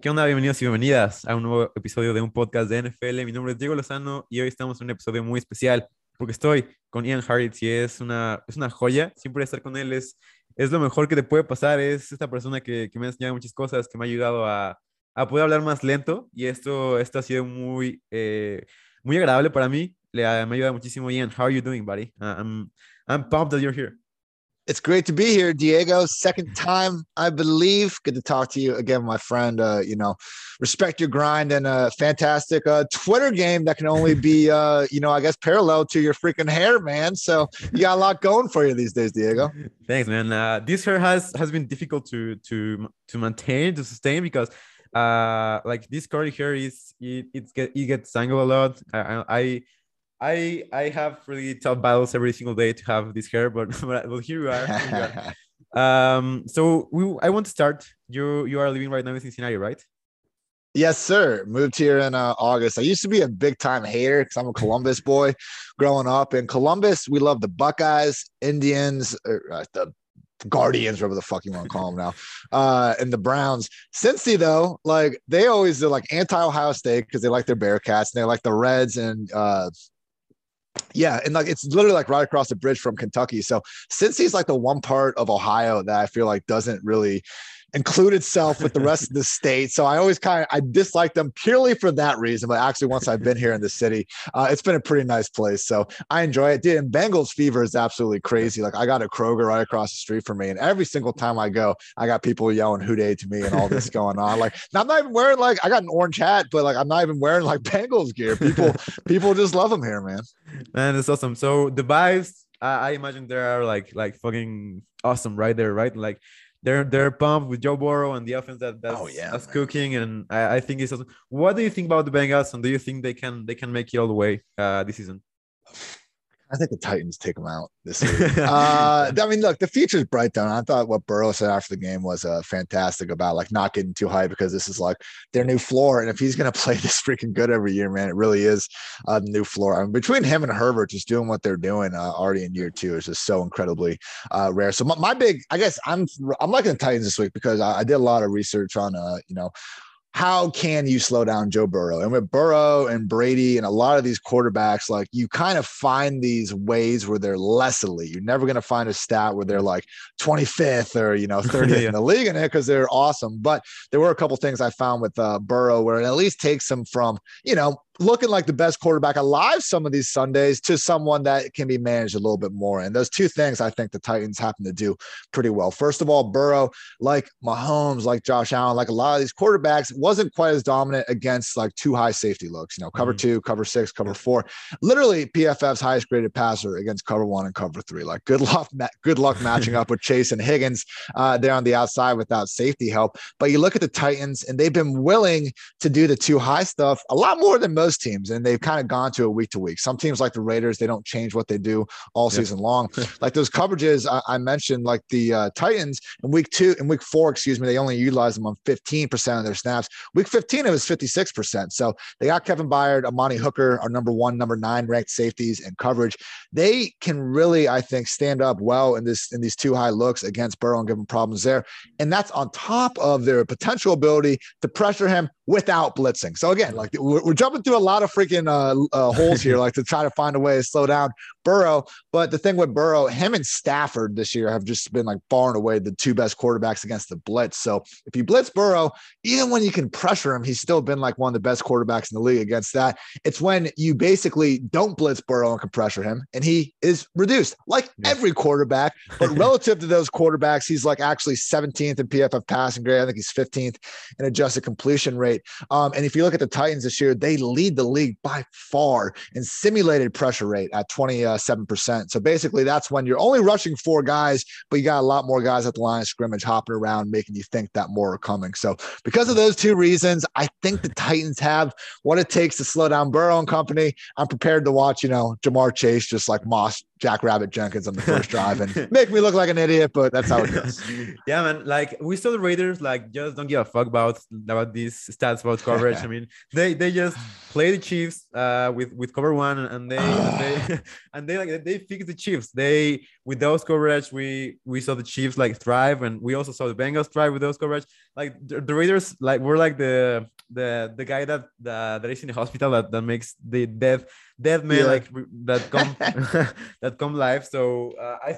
¿Qué onda? Bienvenidos y bienvenidas a un nuevo episodio de un podcast de NFL. Mi nombre es Diego Lozano y hoy estamos en un episodio muy especial porque estoy con Ian Harris y es una joya. Siempre estar con él es lo mejor que te puede pasar. Es esta persona que me ha enseñado muchas cosas, que me ha ayudado a poder hablar más lento y esto ha sido muy agradable para mí. Me ha ayudado muchísimo. Ian, how are you doing, buddy? I'm pumped that you're here. It's great to be here, Diego. Second time, I believe. Good to talk to you again, my friend. Respect your grind and a fantastic Twitter game that can only be, I guess parallel to your freaking hair, man. So you got a lot going for you these days, Diego. Thanks, man. This hair has been difficult to maintain, to sustain, because like this curly hair it gets tangled a lot. I have really tough battles every single day to have this hair, but here we are. Here we are. I want to start. You are living right now in Cincinnati, right? Yes, sir. Moved here in August. I used to be a big time hater because I'm a Columbus boy growing up. In Columbus, we love the Buckeyes, Indians, the Guardians, whatever the fuck you want to call them now, and the Browns. Cincy, though, like they always are like anti-Ohio State because they like their Bearcats and they like the Reds and yeah, and like it's literally like right across the bridge from Kentucky. So Cincy's like the one part of Ohio that I feel like doesn't really include itself with the rest of the state. So I dislike them purely for that reason. But actually, once I've been here in the city, it's been a pretty nice place. So I enjoy it. Dude, and Bengals fever is absolutely crazy. Like I got a Kroger right across the street from me. And every single time I go, I got people yelling "Houday" to me and all this going on. Like I'm not even wearing I got an orange hat, but like I'm not even wearing like Bengals gear. People just love them here, man. Man, that's awesome. So the vibes, I imagine they are like fucking awesome right there, right? Like they're pumped with Joe Burrow and the offense that's cooking, and I think it's awesome. What do you think about the Bengals, and do you think they can make it all the way this season? I think the Titans take them out this week. I mean, look, the future's bright though. I thought what Burrow said after the game was fantastic about like not getting too high because this is like their new floor. And if he's going to play this freaking good every year, man, it really is the new floor. I mean, between him and Herbert just doing what they're doing already in year two is just so incredibly rare. So my big, I guess I'm liking the Titans this week because I did a lot of research on, how can you slow down Joe Burrow? And with Burrow and Brady and a lot of these quarterbacks, like you kind of find these ways where they're less elite. You're never going to find a stat where they're like 25th or, 30th in the league in it because they're awesome. But there were a couple things I found with Burrow where it at least takes them from, looking like the best quarterback alive some of these Sundays to someone that can be managed a little bit more. And those two things I think the Titans happen to do pretty well. First of all, Burrow, like Mahomes, like Josh Allen, like a lot of these quarterbacks, wasn't quite as dominant against like two high safety looks, cover two, cover six, cover four. Literally PFF's highest graded passer against cover one and cover three. Like good luck matching up with Chase and Higgins there on the outside without safety help. But you look at the Titans and they've been willing to do the two high stuff a lot more than most teams, and they've kind of gone to it week to week. Some teams like the Raiders, they don't change what they do all season long. Like those coverages I mentioned, like the Titans in week four, they only utilize them on 15% of their snaps. Week 15, it was 56%. So they got Kevin Byard, Amani Hooker, our number 1, number 9 ranked safeties in coverage. They can really, I think, stand up well in these two high looks against Burrow and give them problems there. And that's on top of their potential ability to pressure him without blitzing. So again, like we're jumping through a lot of freaking holes here, like to try to find a way to slow down Burrow. But the thing with Burrow, him and Stafford this year have just been like far and away the two best quarterbacks against the blitz. So if you blitz Burrow, even when you can pressure him, he's still been like one of the best quarterbacks in the league against that. It's when you basically don't blitz Burrow and can pressure him, and he is reduced like every quarterback. But relative to those quarterbacks, he's like actually 17th in PFF passing grade. I think he's 15th in adjusted completion rate. And if you look at the Titans this year, they lead the league by far in simulated pressure rate at 27%. So basically that's when you're only rushing 4 guys, but you got a lot more guys at the line of scrimmage hopping around, making you think that more are coming. So because of those two reasons, I think the Titans have what it takes to slow down Burrow and company. I'm prepared to watch, Jamar Chase just like Jackrabbit Jenkins on the first drive and make me look like an idiot, but that's how it goes. Yeah, man. Like we saw the Raiders like just don't give a fuck about these stats about coverage. I mean, they just play the Chiefs with cover one, and they and they fix the Chiefs. They with those coverage, we saw the Chiefs like thrive, and we also saw the Bengals thrive with those coverage. Like the Raiders, like we're like the guy that is in the hospital that makes the dead man like that come that come live. So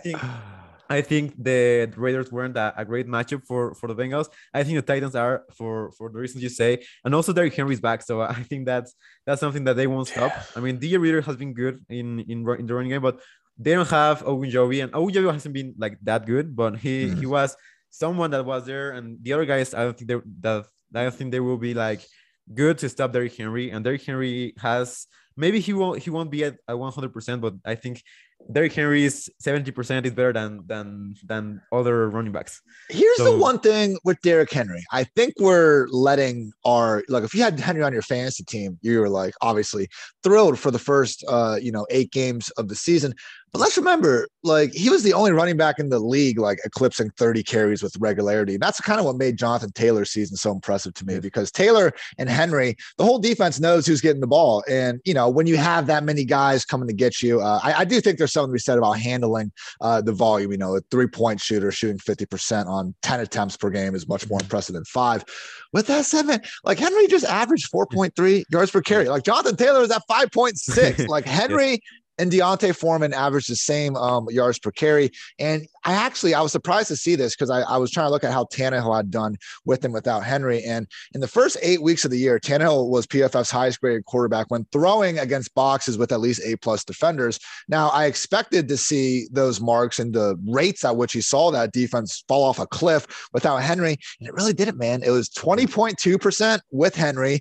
I think the Raiders weren't a great matchup for the Bengals. I think the Titans are for the reasons you say, and also Derrick Henry's back, so I think that's something that they won't stop. I mean, DJ Reader has been good in the running game, but they don't have Ogunjobi, and Ogunjobi hasn't been like that good, but he was someone that was there, and the other guys I don't think they will be like good to stop Derrick Henry, and Derrick Henry has maybe he won't be at 100%, but I think Derrick Henry is 70% is better than other running backs. Here's the one thing with Derrick Henry. I think we're letting if you had Henry on your fantasy team, you were like obviously thrilled for the first 8 games of the season. But let's remember, like he was the only running back in the league, like eclipsing 30 carries with regularity. And that's kind of what made Jonathan Taylor's season so impressive to me, because Taylor and Henry, the whole defense knows who's getting the ball. And, when you have that many guys coming to get you, I do think there's something to be said about handling the volume. A 3-point shooter shooting 50% on 10 attempts per game is much more impressive than 5. With that said, man, like Henry just averaged 4.3 yards per carry. Like Jonathan Taylor is at 5.6. Like Henry and D'Onta Foreman averaged the same yards per carry. And I was surprised to see this because I was trying to look at how Tannehill had done with and without Henry. And in the first 8 weeks of the year, Tannehill was PFF's highest graded quarterback when throwing against boxes with at least A+ defenders. Now, I expected to see those marks and the rates at which he saw that defense fall off a cliff without Henry. And it really didn't, man. It was 20.2% with Henry,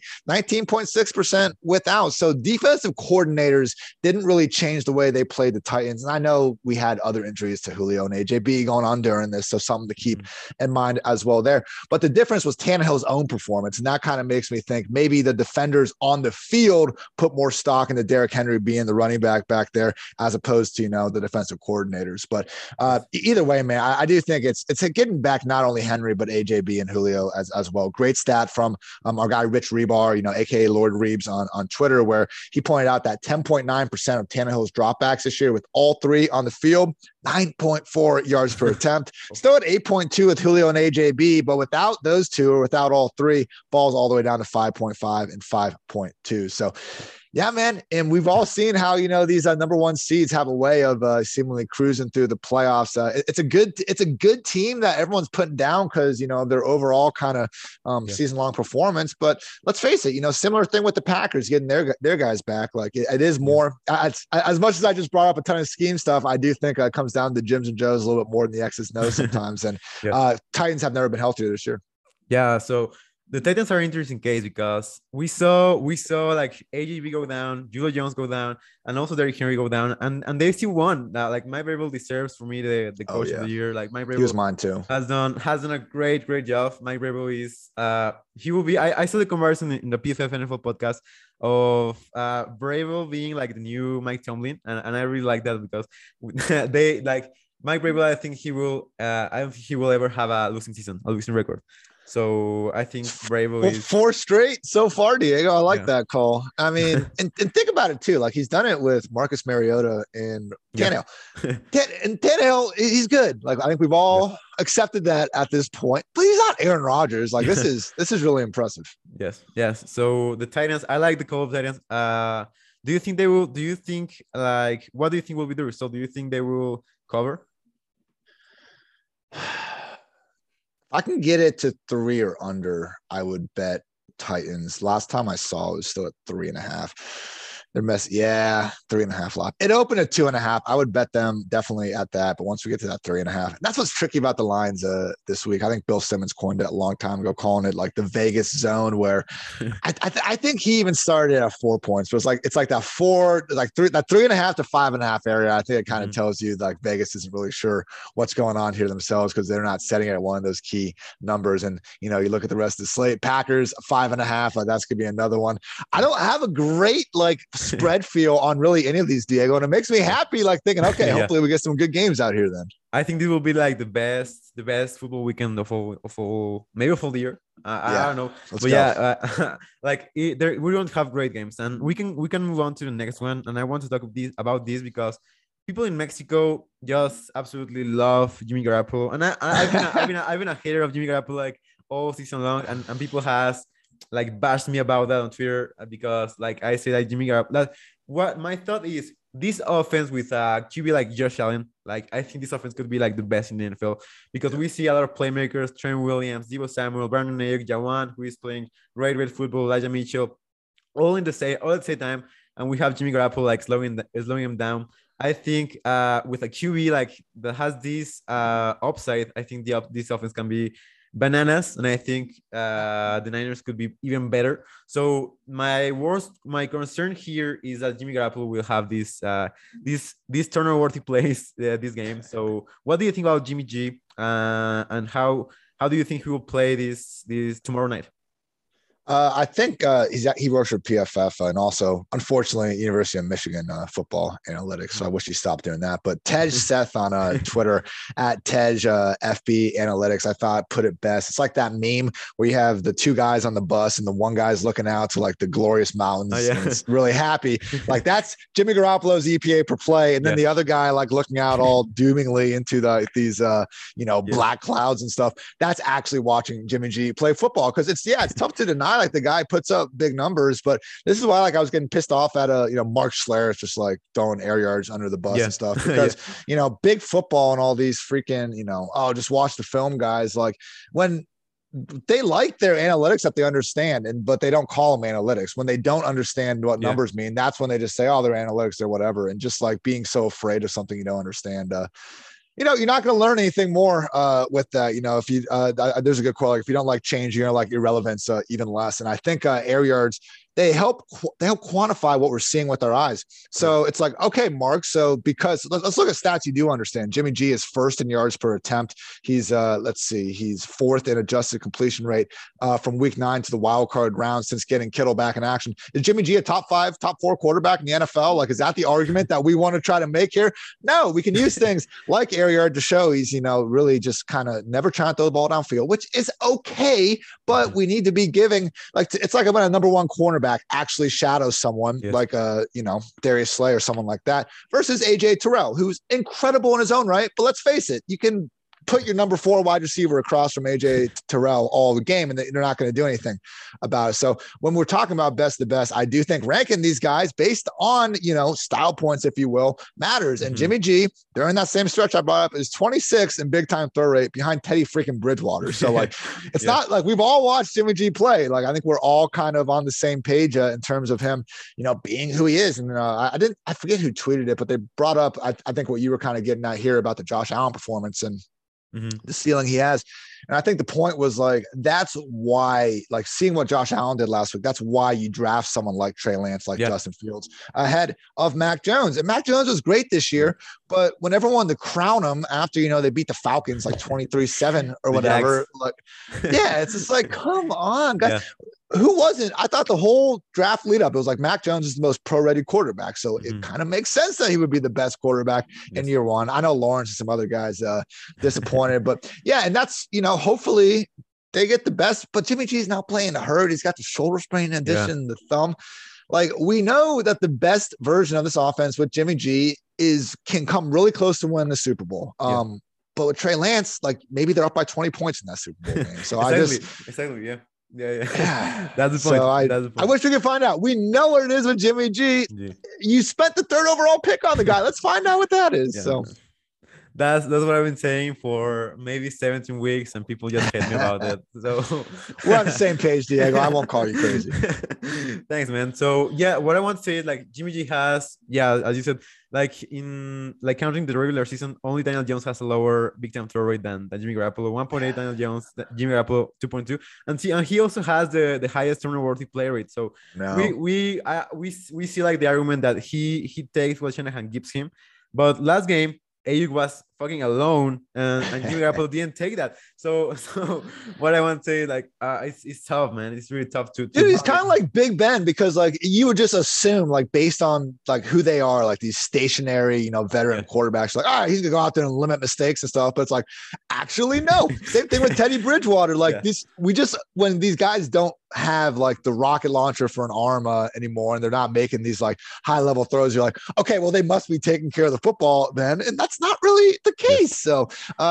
19.6% without. So defensive coordinators didn't really change the way they played the Titans. And I know we had other injuries to Julio and AJB going on during this, so something to keep in mind as well there. But the difference was Tannehill's own performance, and that kind of makes me think maybe the defenders on the field put more stock into Derrick Henry being the running back there as opposed to, the defensive coordinators. But either way, man, I do think it's getting back not only Henry, but AJB and Julio as well. Great stat from our guy Rich Rebar, aka Lord Reeves on Twitter, where he pointed out that 10.9% of Tannehill's dropbacks this year with all 3 on the field, 9.4 yards per attempt. Still at 8.2 with Julio and AJB, but without those 2 or without all 3, falls all the way down to 5.5 and 5.2. So yeah, man. And we've all seen how, these number 1 seeds have a way of seemingly cruising through the playoffs. It's a good team that everyone's putting down because, their overall kind of season-long performance. But let's face it, similar thing with the Packers getting their guys back. Like it is more as much as I just brought up a ton of scheme stuff. I do think it comes down to Jims and Joes a little bit more than the X's and O's sometimes. And Titans have never been healthier this year. Yeah. So the Titans are an interesting case because we saw like AJB go down, Julio Jones go down, and also Derrick Henry go down, and they still won. Like Mike Vrabel deserves for me the coach of the year. Like Mike Vrabel, he was mine too. Has done a great job. Mike Vrabel is he will be. I saw the comparison in the PFF NFL podcast of Vrabel being like the new Mike Tomlin, and I really like that because they like Mike Vrabel. I think he will. I don't think he will ever have a losing record. So I think Vrabel is 4 straight so far, Diego. I like that call. I mean, and think about it too. Like he's done it with Marcus Mariota and Tannehill. And Tannehill, he's good. Like I think we've all accepted that at this point. But he's not Aaron Rodgers. Like this is really impressive. Yes. So the Titans, I like the call of Titans. Do you think they will? Do you think what do you think will be the result? Do you think they will cover? I can get it to 3 or under. I would bet Titans. Last time I saw it was still at 3.5. They're 3.5 lot. It opened at 2.5. I would bet them definitely at that. But once we get to that 3.5, that's what's tricky about the lines this week. I think Bill Simmons coined it a long time ago, calling it like the Vegas zone, where I think he even started at 4 points. But it's like that 4, like 3, that 3.5 to 5.5 area. I think it kind of tells you like Vegas isn't really sure what's going on here themselves because they're not setting it at one of those key numbers. And you look at the rest of the slate. Packers 5.5. That's could be another one. I don't have a great spread feel on really any of these, Diego. And it makes me happy, like thinking, okay, hopefully we get some good games out here then. I think this will be like the best football weekend of all maybe of all the year. I don't know, but yeah, we don't have great games, and we can move on to the next one. And I want to talk about this because people in Mexico just absolutely love Jimmy Garoppolo, and I've been a hater of Jimmy Garoppolo like all season long, and people has like bashed me about that on Twitter because like I say that Jimmy Garoppolo. What my thought is, this offense with a QB like Josh Allen, like I think this offense could be like the best in the NFL because we see a lot of playmakers: Trent Williams, Deebo Samuel, Brandon Ayuk, Jawan, who is playing great football, Elijah Mitchell, all at the same time, and we have Jimmy Garoppolo like slowing him down. I think with a QB like that has this upside, I think this offense can be bananas, and I think the Niners could be even better. So my concern here is that Jimmy Garoppolo will have this turnover-worthy plays this game. So what do you think about Jimmy G, and how do you think he will play this tomorrow night? I think he works for PFF and also, unfortunately, University of Michigan football analytics. So I wish he stopped doing that. But Tej Seth on Twitter at Tej FB Analytics, I thought put it best. It's like that meme where you have the two guys on the bus and the one guy's looking out to like the glorious mountains. And it's really happy. Like that's Jimmy Garoppolo's EPA per play, and then the other guy like looking out all doomingly into these black clouds and stuff. That's actually watching Jimmy G play football because it's tough to deny. Like the guy puts up big numbers, but this is why like I was getting pissed off at Mark Schler is just like throwing air yards under the bus and stuff because big football and all these freaking just watch the film guys, like when they like their analytics that they understand, but they don't call them analytics. When they don't understand what numbers mean, that's when they just say, oh, they're analytics, they're whatever, and just like being so afraid of something you don't understand. You're not going to learn anything more with that. If you there's a good quote, like if you don't like change, you're going to like irrelevance even less. And I think air yards, they help quantify what we're seeing with our eyes. So it's like, okay, Mark. So because let's look at stats you do understand. Jimmy G is first in yards per attempt. He's he's fourth in adjusted completion rate from week 9 to the wild card round since getting Kittle back in action. Is Jimmy G a top 5, top 4 quarterback in the NFL? Like, is that the argument that we want to try to make here? No, we can use things like air yard to show he's, really just kind of never trying to throw the ball downfield, which is okay, but we need to be giving it's like when a number 1 cornerback actually shadows someone like Darius Slay or someone like that versus AJ Terrell, who's incredible in his own right. But let's face it, you can put your number 4 wide receiver across from AJ Terrell all the game and they're not going to do anything about it. So when we're talking about best of the best, I do think ranking these guys based on, style points, if you will, matters. And Jimmy G, during that same stretch I brought up, is 26 in big time throw rate behind Teddy freaking Bridgewater. So like, it's not like we've all watched Jimmy G play. Like, I think we're all kind of on the same page in terms of him, being who he is. And I forget who tweeted it, but they brought up, I think what you were kind of getting at here about the Josh Allen performance and the ceiling he has. And I think the point was like, that's why, like seeing what Josh Allen did last week, that's why you draft someone like Trey Lance, like Justin Fields ahead of Mac Jones. And Mac Jones was great this year, but when everyone wanted to crown him after, they beat the Falcons like 23-7 or whatever, like, it's just like, come on, guys. Who wasn't? I thought the whole draft lead up, it was like Mac Jones is the most pro-ready quarterback. So it kind of makes sense that he would be the best quarterback in year 1. I know Lawrence and some other guys disappointed, but and that's, hopefully they get the best. But Jimmy G's not playing hurt. He's got the shoulder sprain in addition to the thumb. Like, we know that the best version of this offense with Jimmy G can come really close to winning the Super Bowl. But with Trey Lance, like maybe they're up by 20 points in that Super Bowl game. So exactly. Yeah. That's the point. So I wish we could find out. We know what it is with Jimmy G. You spent the 3rd overall pick on the guy. Let's find out what that is. So that's what I've been saying for maybe 17 weeks, and people just hate me about it. So we're on the same page, Diego. I won't call you crazy. Thanks, man. So what I want to say is like Jimmy G has, as you said, like in like counting the regular season, only Daniel Jones has a lower big time throw rate than Jimmy Garoppolo. 1.8 Daniel Jones, Jimmy Garoppolo 2.2, and he also has the highest turnover-worthy play rate. So we see like the argument that he takes what Shanahan gives him, but last game Ayuk was fucking alone, and Jimmy Garoppolo didn't take that. So what I want to say, like, it's tough, man. It's really tough to Dude, he's kind of like Big Ben because like you would just assume like based on like who they are, like these stationary, you know, veteran quarterbacks, like, all right, he's gonna go out there and limit mistakes and stuff. But it's like, actually, no. Same thing with Teddy Bridgewater. Like when these guys don't have like the rocket launcher for an arm anymore, and they're not making these like high level throws, you're like, okay, well, they must be taking care of the football then, and that's not really the case. So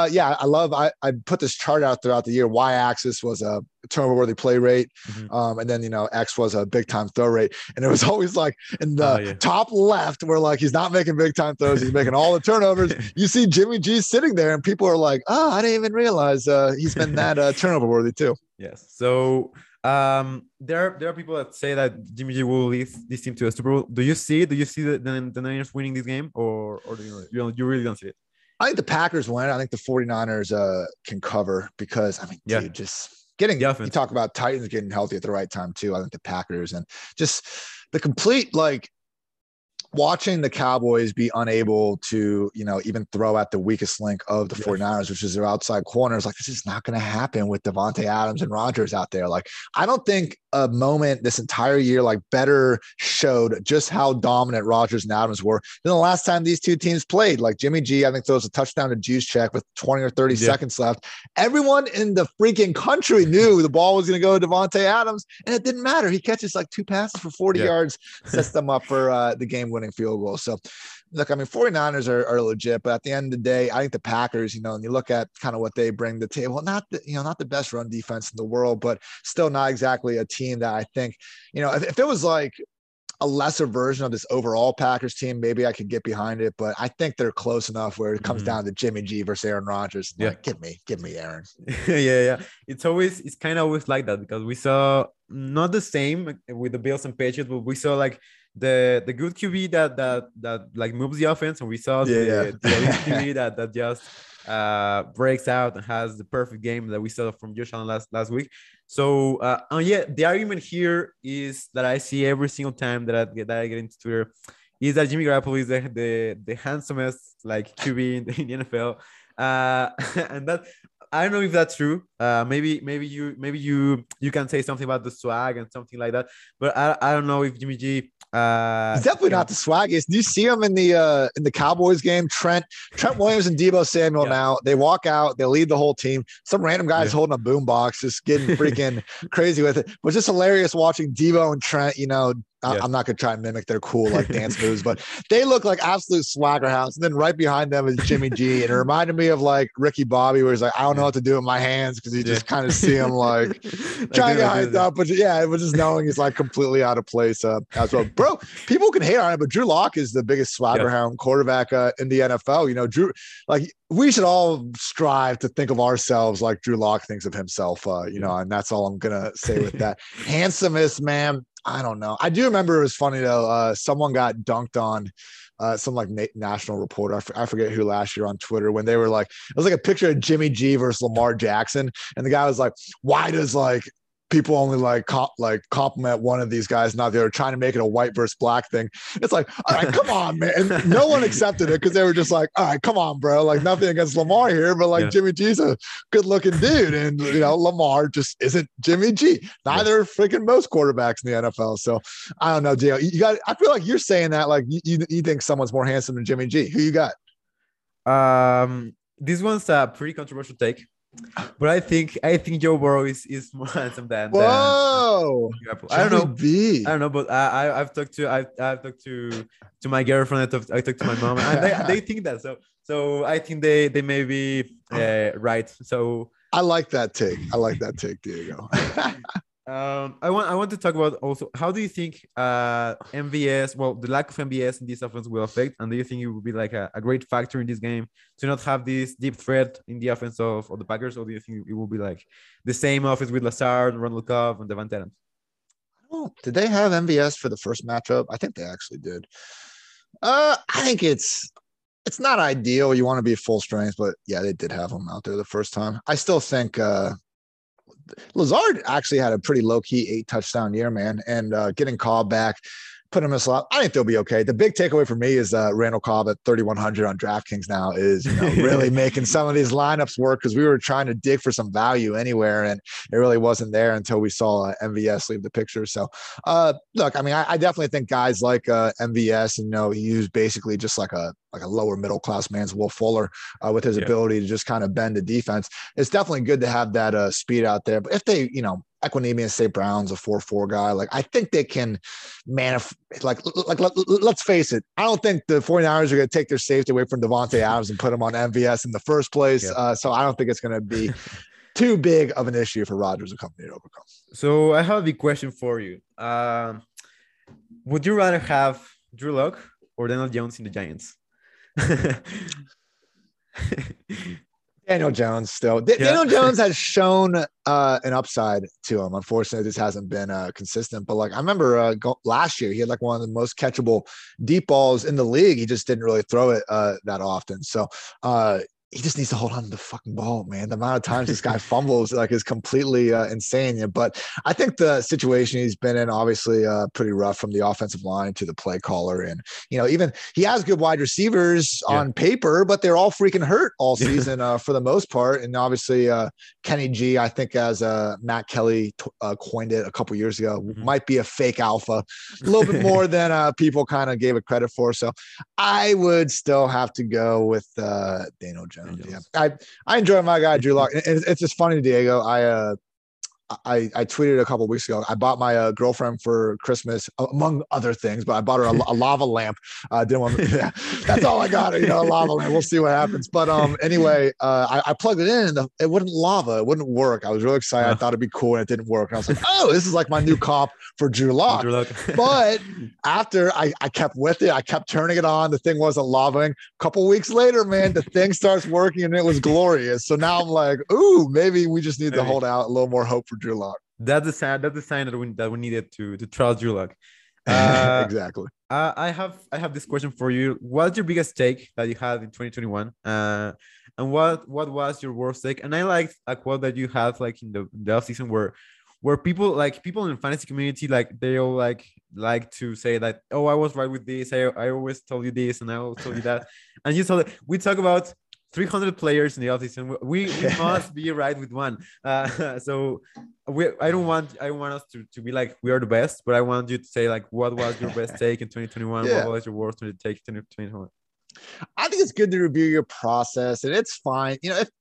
I put this chart out throughout the year. Y-axis was a turnover worthy play rate, and then X was a big time throw rate, and it was always like in the top left where like he's not making big time throws, he's making all the turnovers. You see Jimmy G sitting there, and people are like, oh, I didn't even realize he's been that turnover worthy too. Yes. So there are people that say that Jimmy G will lead this team to a Super Bowl. Do you see the Niners winning this game, or do you really don't see it? I think the Packers win. I think the 49ers can cover because I mean, dude, just getting you talk about Titans getting healthy at the right time too. I think the Packers and just the complete like watching the Cowboys be unable to, even throw at the weakest link of the 49ers, which is their outside corners. Like, this is not going to happen with Davante Adams and Rodgers out there. Like, I don't think a moment this entire year, like, better showed just how dominant Rodgers and Adams were than the last time these two teams played. Like, Jimmy G, I think, throws a touchdown to Juszczyk with 20 or 30 seconds left. Everyone in the freaking country knew the ball was going to go to Davante Adams, and it didn't matter. He catches like 2 passes for 40 yards, sets them up for the game-winning field goal. So, look, I mean, 49ers are legit, but at the end of the day, I think the Packers, and you look at kind of what they bring to the table, not the best run defense in the world, but still not exactly a team that I think, if it was like a lesser version of this overall Packers team, maybe I could get behind it, but I think they're close enough where it comes down to Jimmy G versus Aaron Rodgers. Like, give me Aaron. Yeah. It's kind of always like that because we saw not the same with the Bills and Patriots, but we saw like the good QB that like moves the offense, and we saw the elite QB that just breaks out and has the perfect game that we saw from Josh Allen last week. So the argument here is that I see every single time that I get into Twitter is that Jimmy Garoppolo is the handsomest like QB in the NFL, and that. I don't know if that's true. Maybe you can say something about the swag and something like that. But I don't know if Jimmy G. He's definitely not the swaggiest. Do you see him in the Cowboys game? Trent Williams and Deebo Samuel. Now they walk out, they lead the whole team. Some random guys holding a boombox, just getting freaking crazy with it. It was just hilarious watching Deebo and Trent. I'm not going to try and mimic their cool like dance moves, but they look like absolute swagger house. And then right behind them is Jimmy G. And it reminded me of like Ricky Bobby, where he's like, I don't know what to do with my hands because you just kind of see him like trying to get hyped up. But it was just knowing he's like completely out of place as well. Bro, people can hate on it, but Drew Lock is the biggest swagger hound quarterback in the NFL. Drew, like, we should all strive to think of ourselves like Drew Lock thinks of himself, and that's all I'm going to say with that. Handsomest, man. I don't know. I do remember it was funny though. Someone got dunked on, some like national reporter. I forget who last year on Twitter when they were like, it was like a picture of Jimmy G versus Lamar Jackson, and the guy was like, "Why does like people only like compliment one of these guys, not the other, trying to make it a white versus black thing?" It's like, all right, come on, man. And no one accepted it because they were just like, all right, come on, bro. Like, nothing against Lamar here, but like Jimmy G's a good looking dude. And, Lamar just isn't Jimmy G. Neither are freaking most quarterbacks in the NFL. So I don't know, Gio. I feel like you're saying that like you think someone's more handsome than Jimmy G. Who you got? This one's a pretty controversial take. But I think Joe Burrow is more handsome than. Whoa! I don't know, but I've talked to my girlfriend. I talked to my mom, and they think that. So I think they may be right. So I like that take. Diego. I want to talk about also how do you think MVS, the lack of MVS in this offense will affect, and do you think it will be like a great factor in this game to not have this deep threat in the offense of the Packers, or do you think it will be like the same offense with Lazard, Randall Cobb, and Davante Adams? Oh, did they have MVS for the first matchup? I think they actually did. I think it's not ideal. You want to be full strength, but yeah, they did have him out there the first time. I still think Lazard actually had a pretty low-key 8 touchdown year, man, and getting Cobb back put him in a slot. I think they'll be okay. The big takeaway for me is Randall Cobb at 3,100 on DraftKings now is, really making some of these lineups work, because we were trying to dig for some value anywhere, and it really wasn't there until we saw MVS leave the picture. So, look, I mean, I definitely think guys like MVS, and he was basically just like a lower middle class man's Will Fuller with his ability to just kind of bend the defense. It's definitely good to have that speed out there. But if they, Equanimeous and St. Brown's a 4-4 guy, like I think they can let's face it, I don't think the 49ers are going to take their safety away from Devontae Adams and put him on MVS in the first place. So I don't think it's going to be too big of an issue for Rodgers and company to overcome. So I have a big question for you. Would you rather have Drew Lock or Daniel Jones in the Giants? Daniel Jones still. Daniel Jones has shown an upside to him. Unfortunately, this hasn't been consistent. But I remember last year, he had one of the most catchable deep balls in the league. He just didn't really throw it that often. So he just needs to hold on to the fucking ball, man. The amount of times this guy fumbles is completely insane. But I think the situation he's been in, obviously pretty rough, from the offensive line to the play caller. And, even he has good wide receivers on paper, but they're all freaking hurt all season for the most part. And obviously Kenny G, I think, as Matt Kelly coined it a couple years ago, might be a fake alpha, a little bit more than people kind of gave it credit for. So I would still have to go with Daniel Jones. Yeah, I enjoy my guy Drew Lock. It's just funny, Diego. I tweeted a couple of weeks ago. I bought my girlfriend for Christmas, among other things, but I bought her a lava lamp. Didn't want to, that's all I got. A lava lamp. We'll see what happens. But anyway, I plugged it in and it wouldn't lava. It wouldn't work. I was really excited. I thought it'd be cool, and it didn't work. And I was like, oh, this is like my new comp for Drew Lock. But after I kept with it, I kept turning it on. The thing wasn't lavaing. A couple weeks later, man, the thing starts working and it was glorious. So now I'm like, ooh, maybe we just need to hold out a little more hope for Drew Lock. That's the sign that we needed to trust Drew Lock. Exactly. I have this question for you. What's your biggest take that you had in 2021? And what was your worst take? And I liked a quote that you had in the off season where people in the fantasy community, they all like to say that, oh, I was right with this. I always told you this, and I always told you that. And you saw that we talk about 300 players in the offseason. We must be right with one. So I don't want us to be like we are the best, but I want you to say what was your best take in 2021? What was your worst take in 2021? I think it's good to review your process, and it's fine.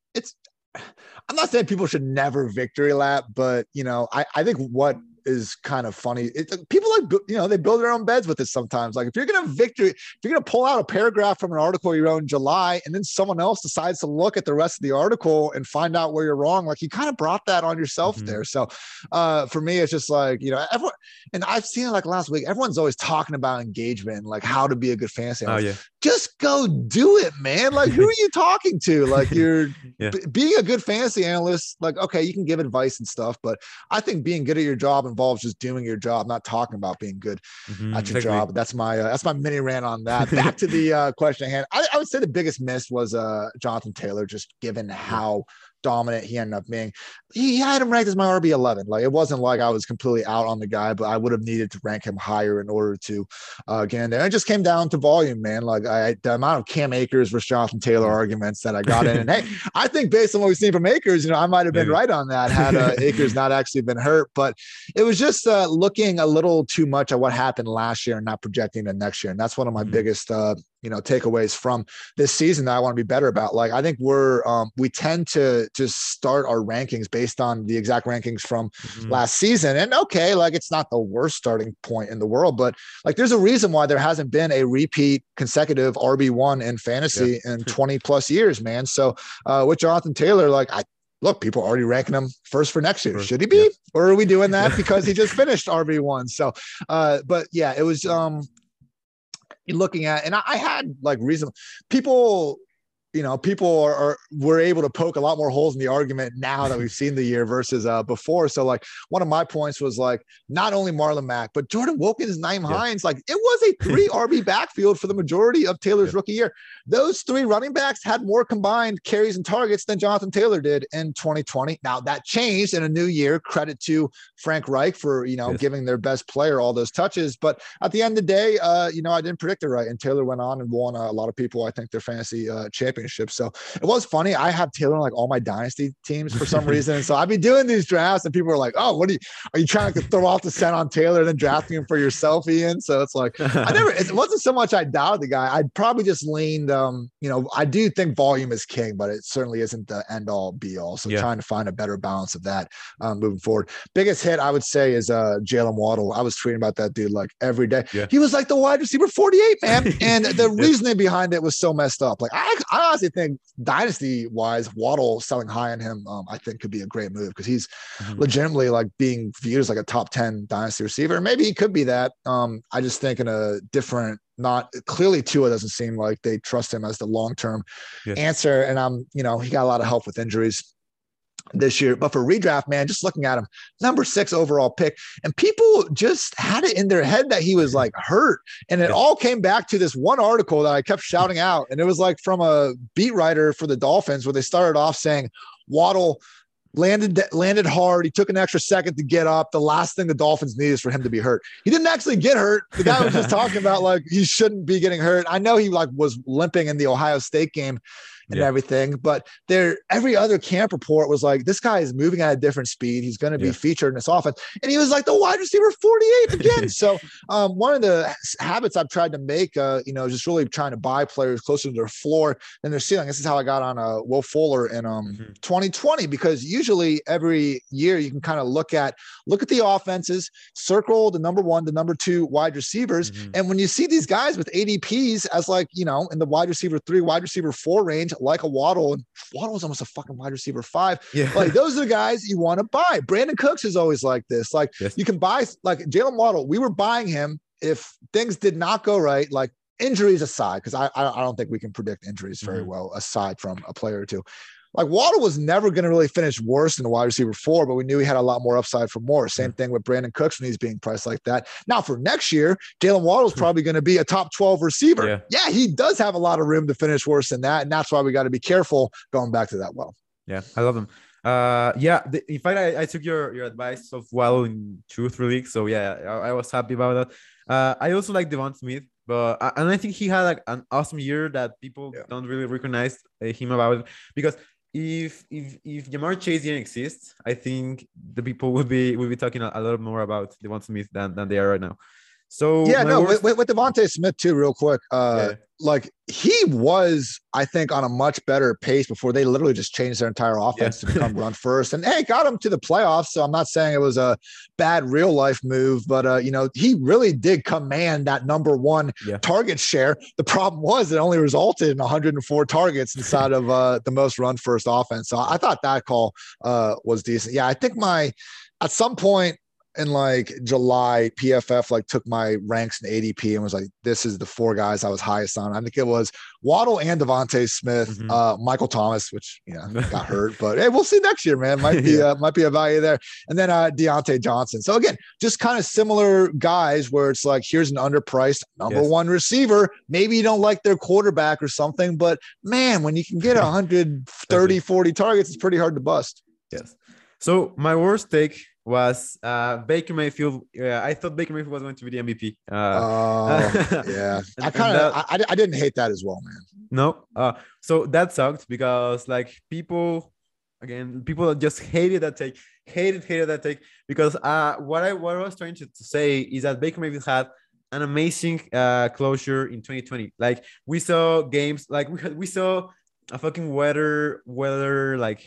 I'm not saying people should never victory lap, but I think what is kind of funny, people they build their own beds with this sometimes. If you're gonna pull out a paragraph from an article you wrote in July, and then someone else decides to look at the rest of the article and find out where you're wrong, you kind of brought that on yourself there. So for me, it's just everyone, and I've seen it last week, everyone's always talking about engagement and how to be a good fantasy analyst. Just go do it, man. Who are you talking to? You're being a good fantasy analyst. Okay, you can give advice and stuff, but I think being good at your job involves just doing your job, not talking about being good at your job. That's my mini rant on that. Back to the question at hand. I would say the biggest miss was Jonathan Taylor, just given how dominant he ended up being. He had him ranked as my RB11. It wasn't I was completely out on the guy, but I would have needed to rank him higher in order to get in there. It just came down to volume, man. The amount of Cam Akers versus Jonathan Taylor arguments that I got in. And hey, I think based on what we've seen from Akers, I might have been right on that had Akers not actually been hurt. But it was just looking a little too much at what happened last year and not projecting the next year. And that's one of my biggest takeaways from this season that I want to be better about. I think we tend to just start our rankings based on the exact rankings from last season. And okay, it's not the worst starting point in the world, but there's a reason why there hasn't been a repeat consecutive RB1 in fantasy in 20 plus years, man. So with Jonathan Taylor, look, people are already ranking him first for next year. Should he be? Or are we doing that because he just finished RB1? So, but yeah, it was, looking at, and I had reason people were able to poke a lot more holes in the argument now that we've seen the year versus before. So one of my points was not only Marlon Mack, but Jordan Wilkins, Nyheim Hines, it was a 3 RB backfield for the majority of Taylor's rookie year. Those 3 running backs had more combined carries and targets than Jonathan Taylor did in 2020. Now that changed in a new year. Credit to Frank Reich for, giving their best player all those touches. But at the end of the day, I didn't predict it right. And Taylor went on and won a lot of people, I think, their fantasy championships. So it was funny. I have Taylor in like all my dynasty teams for some reason. And so I'd be doing these drafts and people are like, oh, are you trying to throw off the scent on Taylor and then drafting him for yourself, Ian? So it's like, it wasn't so much I doubted the guy. I'd probably just leaned, I do think volume is king, but it certainly isn't the end all be all. So trying to find a better balance of that moving forward. Biggest hit, I would say, is Jalen Waddle. I was tweeting about that dude like every day. Yeah. He was like the wide receiver 48, man. And the reasoning behind it was so messed up. Like I honestly think dynasty wise, Waddle selling high on him, I think could be a great move because he's legitimately like being viewed as like a top 10 dynasty receiver. Maybe he could be that. I just think in a different, not clearly Tua doesn't seem like they trust him as the long-term answer. And he got a lot of help with injuries this year, but for redraft, man, just looking at him, number 6 overall pick, and people just had it in their head that he was like hurt. And it all came back to this one article that I kept shouting out. And it was like from a beat writer for the Dolphins where they started off saying Waddle landed hard. He took an extra second to get up. The last thing the Dolphins need is for him to be hurt. He didn't actually get hurt. The guy was just talking about like he shouldn't be getting hurt. I know he like was limping in the Ohio State game and everything, but every other camp report was like, this guy is moving at a different speed. He's going to be featured in this offense. And he was like the wide receiver 48 again. So one of the habits I've tried to make, just really trying to buy players closer to their floor than their ceiling. This is how I got on Will Fuller in 2020, because usually every year you can kind of look at the offenses, circle the number 1, the number 2 wide receivers. And when you see these guys with ADPs as like, in the wide receiver 3, wide receiver 4 range, like a Waddle, and Waddle was almost a fucking wide receiver 5. Like those are the guys you want to buy. Brandon Cooks is always like this. Like you can buy like Jalen Waddle. We were buying him if things did not go right, like injuries aside, because I don't think we can predict injuries very well aside from a player or two. Like Waddle was never going to really finish worse than the wide receiver 4, but we knew he had a lot more upside for more. Same thing with Brandon Cooks when he's being priced like that. Now for next year, Jalen Waddle is probably going to be a top 12 receiver. Yeah, he does have a lot of room to finish worse than that. And that's why we got to be careful going back to that well. Yeah, I love him. In fact, I took your advice of Waddle in 2 or 3 leagues. So yeah, I was happy about that. I also like Devon Smith. And I think he had like an awesome year that people don't really recognize him about, because if Jamar Chase didn't exist, I think the people will be talking a lot more about Devon Smith than they are right now. So with Devontae Smith too, real quick. Like he was, I think, on a much better pace before they literally just changed their entire offense to become run first. And hey, got him to the playoffs. So I'm not saying it was a bad real life move, but he really did command that number 1 target share. The problem was it only resulted in 104 targets inside of the most run first offense. So I thought that call was decent. Yeah, I think at some point in like July, PFF like took my ranks in ADP and was like, this is the 4 guys I was highest on. I think it was Waddle and Devontae Smith, Michael Thomas, which got hurt, but hey, we'll see next year, man. Might be a value there. And then Deontay Johnson. So again, just kind of similar guys where it's like, here's an underpriced number 1 receiver. Maybe you don't like their quarterback or something, but man, when you can get 130, 40 targets, it's pretty hard to bust. Yes. So my worst take was Baker Mayfield. I thought Baker Mayfield was going to be the MVP. Yeah. I didn't hate that as well, man. No. So that sucked because like people just hated that take. Hated that take because what I was trying to say is that Baker Mayfield had an amazing closure in 2020. Like we saw games, like we saw a fucking weather like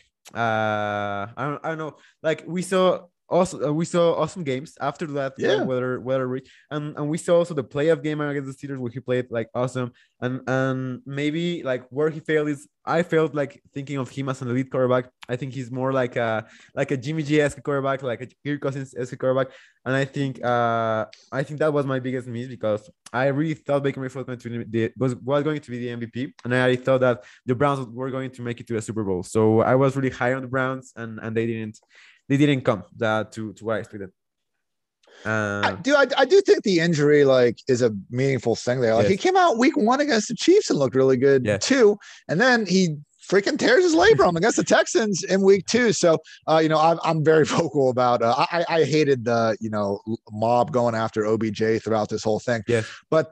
I don't know, like we saw awesome games after that. Weather week, and we saw also the playoff game against the Steelers where he played like awesome, and maybe like where he failed is I felt like thinking of him as an elite quarterback. I think he's more like a Jimmy G-esque quarterback, like a Kirk Cousins-esque quarterback, and I think that was my biggest miss because I really thought Baker Mayfield was going to be the MVP, and I thought that the Browns were going to make it to a Super Bowl. So I was really high on the Browns, and they didn't come to what I expected. I do think the injury like is a meaningful thing there. Like he came out week 1 against the Chiefs and looked really good too, and then he freaking tears his labrum against the Texans in week 2. So, I'm very vocal about, I hated the, mob going after OBJ throughout this whole thing. Yes. But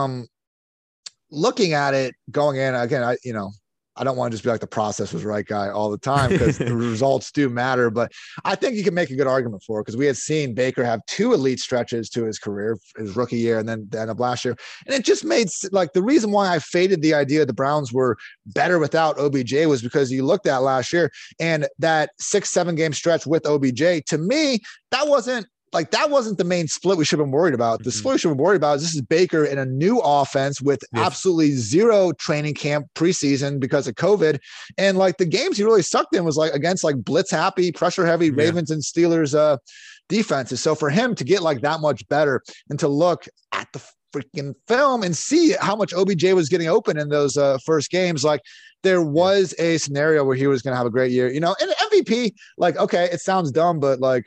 looking at it going in again, I don't want to just be like the process was right guy all the time, because the results do matter. But I think you can make a good argument for it, because we had seen Baker have 2 elite stretches to his career, his rookie year and then the end of last year. And it just made like the reason why I faded the idea the Browns were better without OBJ was because you looked at last year and that 6-7 game stretch with OBJ, to me, that wasn't the main split we should have been worried about. The split we should have been worried about is this is Baker in a new offense with absolutely zero training camp preseason because of COVID. And like the games he really sucked in was like against like blitz happy, pressure heavy Ravens and Steelers defenses. So for him to get like that much better and to look at the freaking film and see how much OBJ was getting open in those first games, like there was a scenario where he was going to have a great year, and MVP, like, okay, it sounds dumb, but like,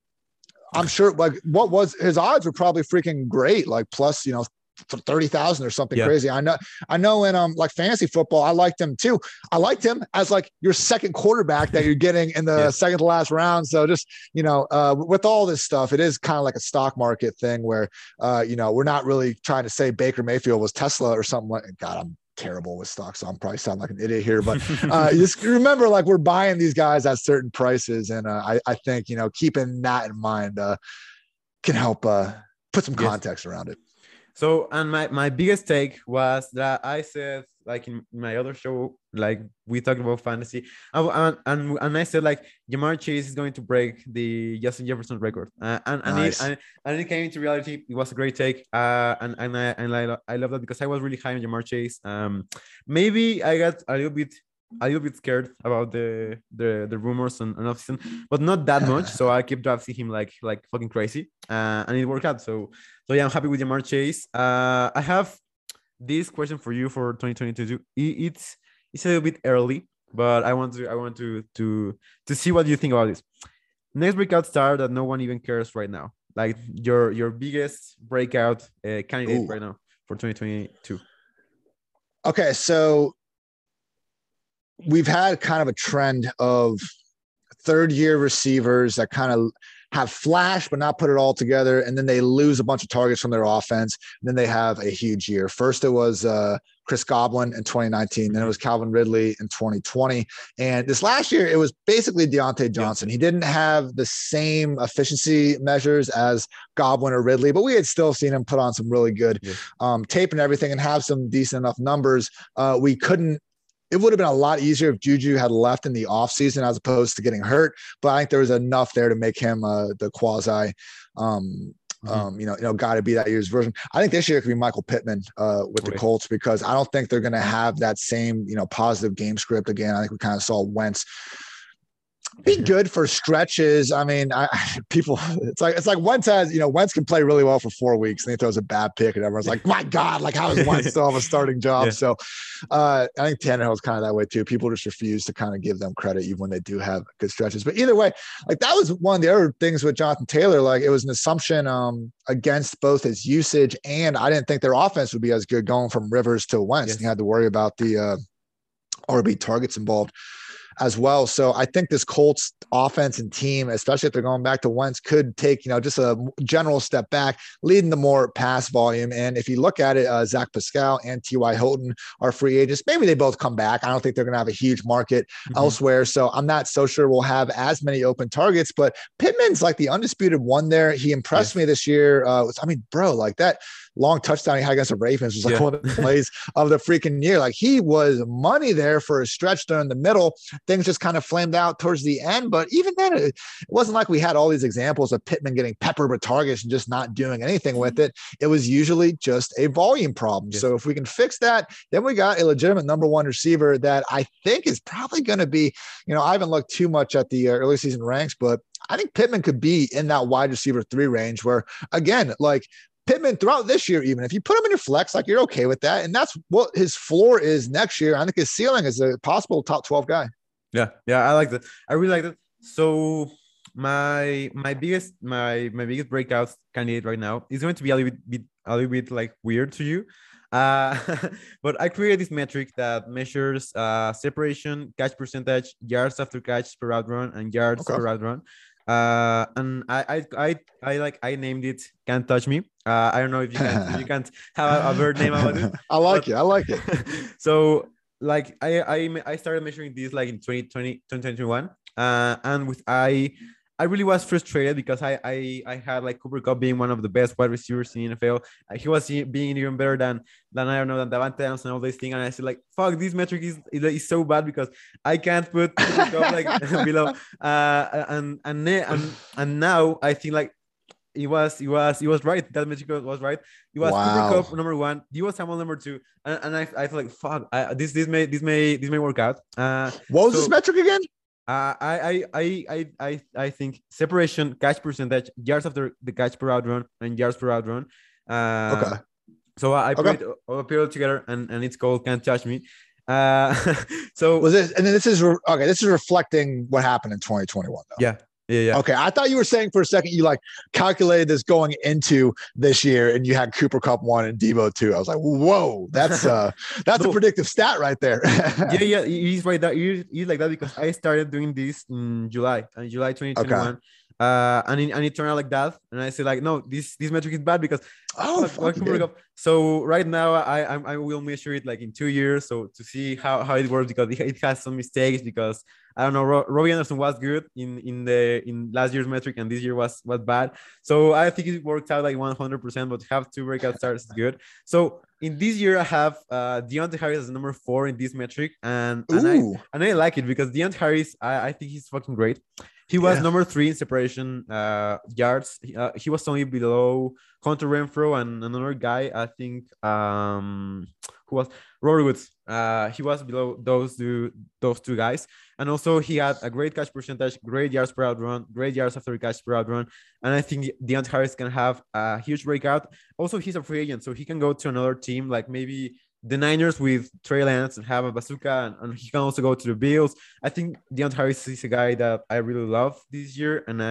I'm sure like what was his odds were probably freaking great, like plus, 30,000 or something crazy. I know in like fantasy football, I liked him too. I liked him as like your second quarterback that you're getting in the second to last round. So just, with all this stuff, it is kind of like a stock market thing where, we're not really trying to say Baker Mayfield was Tesla or something like, God, I'm terrible with stocks, so I'm probably sound like an idiot here, but just remember, like, we're buying these guys at certain prices, and I think keeping that in mind can help put some context around it. So, and my biggest take was that I said, like in my other show, like we talked about fantasy, and I said like Ja'Marr Chase is going to break the Justin Jefferson record, Nice. and it came into reality. It was a great take, and I love that because I was really high on Ja'Marr Chase. Maybe I got a little bit scared about the rumors and offseason, but not that much. So I keep drafting him like fucking crazy, and it worked out. So yeah, I'm happy with Ja'Marr Chase. I have this question for you for 2022. It's a little bit early, but I want to see what you think about this. Next breakout star that no one even cares right now, like your biggest breakout candidate right now for 2022. Okay, so we've had kind of a trend of third-year receivers that kind of have flash but not put it all together, and then they lose a bunch of targets from their offense, and then they have a huge year. First, it was Chris Godwin in 2019. Then it was Calvin Ridley in 2020. And this last year, it was basically Deontay Johnson. He didn't have the same efficiency measures as Godwin or Ridley, but we had still seen him put on some really good tape and everything and have some decent enough numbers. It would have been a lot easier if Juju had left in the offseason as opposed to getting hurt. But I think there was enough there to make him the quasi, guy to be that year's version. I think this year it could be Michael Pittman with the Colts, because I don't think they're going to have that same, positive game script again. I think we kind of saw Wentz be good for stretches. I mean, it's like Wentz has, Wentz can play really well for 4 weeks and he throws a bad pick and everyone's like, my God, like how does Wentz still have a starting job? So I think Tannehill's kind of that way too. People just refuse to kind of give them credit even when they do have good stretches. But either way, like that was one of the other things with Jonathan Taylor. Like it was an assumption against both his usage, and I didn't think their offense would be as good going from Rivers to Wentz. And you had to worry about the RB targets involved as well. So I think this Colts offense and team, especially if they're going back to Wentz, could take, just a general step back, leading to more pass volume. And if you look at it, Zach Pascal and T.Y. Hilton are free agents. Maybe they both come back. I don't think they're going to have a huge market elsewhere. So I'm not so sure we'll have as many open targets, but Pittman's like the undisputed one there. He impressed me this year. Like that long touchdown he had against the Ravens was like one of the plays of the freaking year. Like he was money there for a stretch there in the middle. Things just kind of flamed out towards the end. But even then, it wasn't like we had all these examples of Pittman getting peppered with targets and just not doing anything with it. It was usually just a volume problem. So if we can fix that, then we got a legitimate number one receiver that I think is probably going to be, I haven't looked too much at the early season ranks, but I think Pittman could be in that wide receiver 3 range where, again, like Pittman throughout this year, even if you put him in your flex, like you're okay with that. And that's what his floor is next year. I think his ceiling is a possible top 12 guy. Yeah. I like that. I really like that. So my biggest breakout candidate right now is going to be a little bit like weird to you. Uh, but I created this metric that measures separation, catch percentage, yards after catch per route run, and yards Okay. per route run. And I named it "Can't Touch Me." I don't know if you can't have a bird name about it. I like it. I like it. So like I started measuring this like in 2020, 2021. And with I really was frustrated because I had like Cooper Cup being one of the best wide receivers in the NFL. He was being even better than I don't know than Davante Adams and all these things. And I said like, fuck, this metric is so bad because I can't put Cooper Cup like below. And now I think like he was right. That metric was right. It was Cooper Cup number one. He was Samuel number two. And I feel like fuck. This may work out. What was this metric again? I think separation, catch percentage, yards after the catch per route run, and yards per route run. Okay. So I put it all together, and it's called "Can't Touch Me." So was this, and then this is okay. This is reflecting what happened in 2021, though. Yeah. Okay, I thought you were saying for a second you like calculated this going into this year, and you had Cooper Cup 1 and Deebo 2. I was like, whoa, that's a predictive stat right there. yeah, he's right. He's like that because I started doing this in July 2021. Okay. And it turned out like that, and I said like, no, this metric is bad because so right now I will measure it like in 2 years, so to see how it works because it has some mistakes because I don't know, Robbie Anderson was good in last year's metric and this year was bad, so I think it worked out like 100%, but have 2 breakout starts is good. So in this year I have Deontay Harris as number 4 in this metric, and I like it because Deontay Harris I think he's fucking great. He was number 3 in separation yards. He was only below Hunter Renfrow and another guy, I think, who was Robert Woods. He was below those two guys. And also he had a great catch percentage, great yards per out run, great yards after catch per out run. And I think Deontay Harris can have a huge breakout. Also, he's a free agent, so he can go to another team, like maybe the Niners with Trey Lance and have a bazooka, and he can also go to the Bills. I think Deontay Harris is a guy that I really love this year, and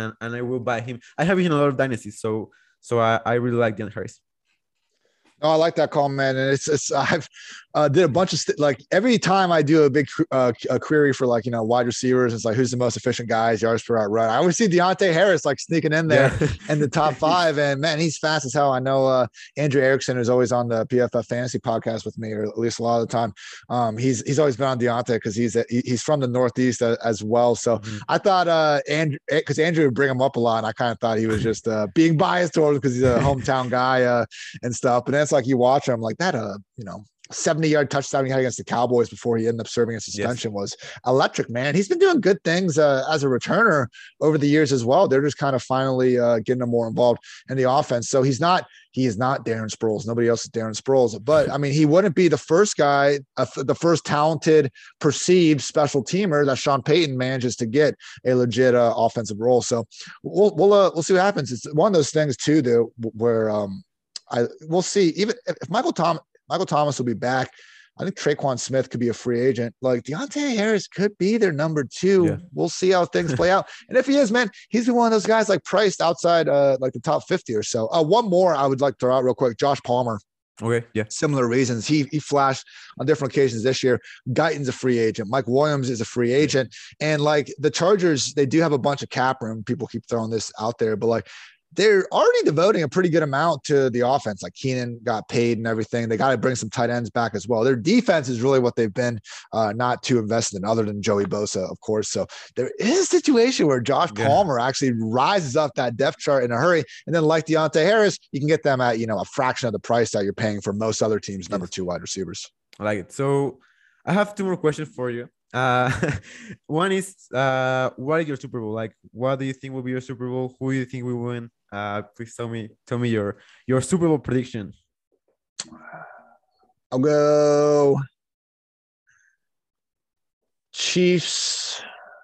I will buy him. I have him in a lot of dynasties, so I really like Deontay Harris. No, I like that call, man. And I've did a bunch of like every time I do a big a query for like, wide receivers, it's like, who's the most efficient guys, yards per out run. I always see Deontay Harris like sneaking in there in the top 5. And man, he's fast as hell. I know Andrew Erickson is always on the PFF fantasy podcast with me, or at least a lot of the time. He's always been on Deontay because he's from the Northeast as well. So I thought because Andrew would bring him up a lot, and I kind of thought he was just being biased towards him because he's a hometown guy and stuff. But then it's like you watch him like that, 70-yard touchdown he had against the Cowboys before he ended up serving a suspension was electric, man. He's been doing good things as a returner over the years as well. They're just kind of finally getting him more involved in the offense. So he is not Darren Sproles. Nobody else is Darren Sproles. But I mean, he wouldn't be the first guy, the first talented, perceived special teamer that Sean Payton manages to get a legit offensive role. So we'll see what happens. It's one of those things too, though, where we'll see. Even if Michael Thomas will be back, I think Traquan Smith could be a free agent. Like Deontay Harris could be their number 2. Yeah. We'll see how things play out. And if he is, man, he's been one of those guys like priced outside like the top 50 or so. One more I would like to throw out real quick: Josh Palmer. Okay, yeah. Similar reasons. He flashed on different occasions this year. Guyton's a free agent. Mike Williams is a free agent. And like the Chargers, they do have a bunch of cap room. People keep throwing this out there, but like, they're already devoting a pretty good amount to the offense. Like Keenan got paid and everything. They got to bring some tight ends back as well. Their defense is really what they've been not too invested in, other than Joey Bosa, of course. So there is a situation where Josh Palmer actually rises up that depth chart in a hurry. And then like Deontay Harris, you can get them at, a fraction of the price that you're paying for most other teams' number 2 wide receivers. I like it. So I have 2 more questions for you. One is, what is your Super Bowl? Like, what do you think will be your Super Bowl? Who do you think will win? Please tell me your Super Bowl prediction. I'll go Chiefs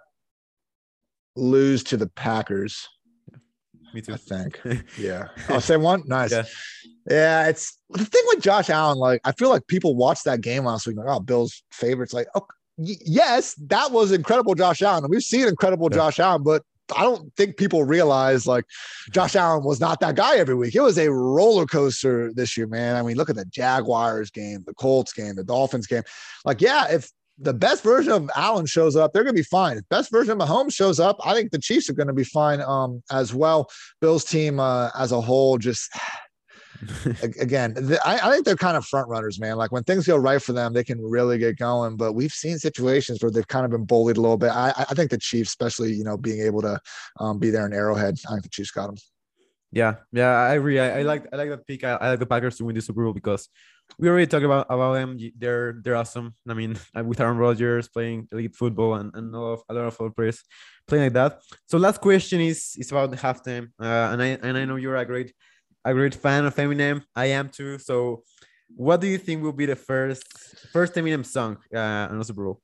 lose to the Packers. Me too. I think. Yeah. I'll say one. Nice. Yeah. It's the thing with Josh Allen. Like, I feel like people watched that game last week. Like, oh, Bills favorites. Like, oh, yes, that was incredible Josh Allen. We've seen incredible Josh Allen, but don't think people realize like Josh Allen was not that guy every week. It was a roller coaster this year, man. I mean, look at the Jaguars game, the Colts game, the Dolphins game. Like, yeah, if the best version of Allen shows up, they're going to be fine. If best version of Mahomes shows up, I think the Chiefs are going to be fine as well. Bills team as a whole, just again, I think they're kind of front runners, man. Like when things go right for them, they can really get going. But we've seen situations where they've kind of been bullied a little bit. I think the Chiefs, especially, you know, being able to be there in Arrowhead, I think the Chiefs got them. Yeah, I agree. I like that pick. I like the Packers to win the Super Bowl because we already talked about them. They're awesome. I mean, with Aaron Rodgers playing elite football and a lot of other players playing like that. So last question is about the halftime. And I know you're a great fan of Eminem. I am too. So what do you think will be the first Eminem song on the Super Bowl?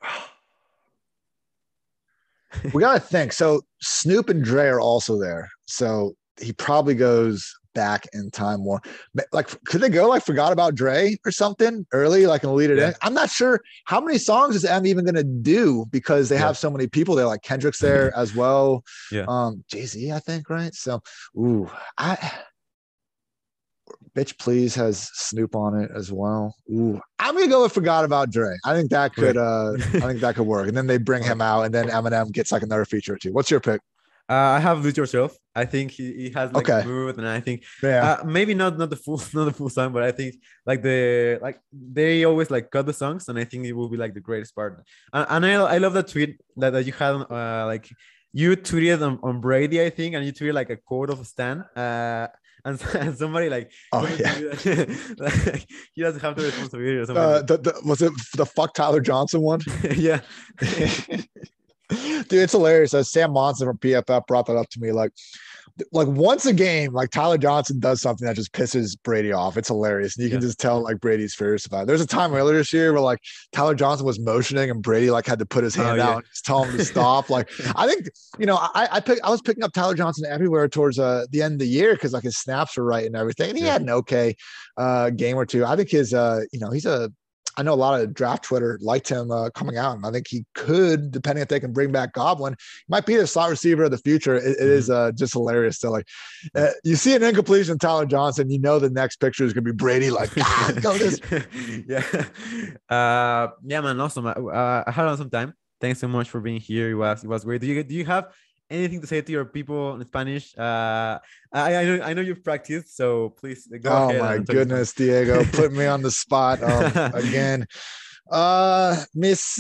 We gotta think. So Snoop and Dre are also there. So he probably goes back in time more. Like, could they go like Forgot About Dre or something early, like and lead it in? I'm not sure how many songs is M even gonna do because they have so many people there. Like Kendrick's there as well. Jay-Z, I think, right? So, Bitch Please has Snoop on it as well. Ooh, I'm gonna go with Forgot About Dre. I think that could work. And then they bring him out, and then Eminem gets like another feature or two. What's your pick? I have Lose Yourself. I think he has like a mood, and I think maybe not the full song, but I think like they always like cut the songs, and I think it will be like the greatest part. And I love that tweet that you had like you tweeted on Brady, I think, and you tweeted like a quote of Stan. And somebody like, like he doesn't have the responsibility or something. Was it the fuck Tyler Johnson one? Yeah. Dude, it's hilarious. Sam Monson from PFF brought that up to me. Like once a game, like Tyler Johnson does something that just pisses Brady off. It's hilarious. And you can just tell like Brady's furious about it. There's a time earlier this year where like Tyler Johnson was motioning and Brady like had to put his hand out and just tell him to stop. Like I think, you know, I was picking up Tyler Johnson everywhere towards the end of the year because like his snaps were right and everything. And he had an okay game or two. I think his you know, I know a lot of draft Twitter liked him coming out, and I think he could, depending if they can bring back Goblin, might be the slot receiver of the future. It is just hilarious to like, you see an incompletion of Tyler Johnson, you know the next picture is gonna be Brady like, go this. Yeah, man, awesome. I had on some time. Thanks so much for being here. It was great. Do you have anything to say to your people in Spanish? I know you've practiced, so please go ahead. Oh my goodness, Diego, put me on the spot again. Miss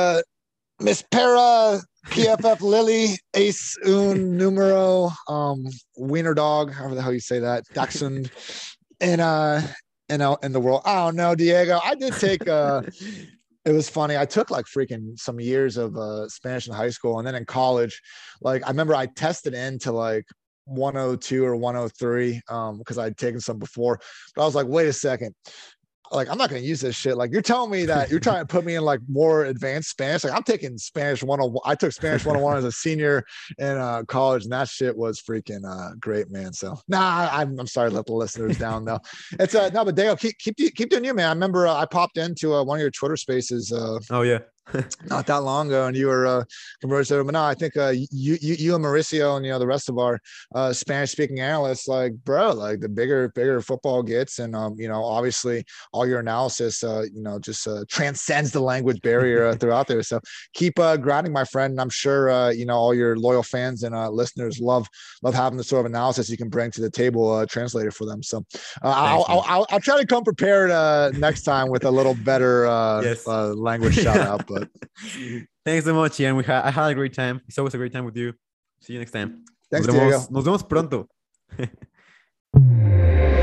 Para PFF Lily Ace Un Numero Wiener Dog, however the hell you say that, Dachshund in the world. I don't know, Diego. I did take it was funny. I took like freaking some years of Spanish in high school, and then in college, like I remember I tested into like 102 or 103 because I'd taken some before, but I was like, wait a second, like I'm not going to use this shit. Like you're telling me that you're trying to put me in like more advanced Spanish. Like I'm taking Spanish 101. I took Spanish 101 as a senior in college, and that shit was freaking great, man. So I'm sorry to let the listeners down though. It's no, but Dale, keep doing you, man. I remember I popped into one of your Twitter spaces. Oh yeah. Not that long ago, and you were conversing. But no, I think you and Mauricio and the rest of our Spanish speaking analysts, like bro, like the bigger football gets, and obviously all your analysis just transcends the language barrier throughout there. So keep grinding, my friend. And I'm sure all your loyal fans and listeners love having the sort of analysis you can bring to the table, translated for them. So I'll try to come prepared next time with a little better language shout out. But thanks so much, Ian. I had a great time. It's always a great time with you. See you next time. Thanks, Diego. Nos vemos pronto.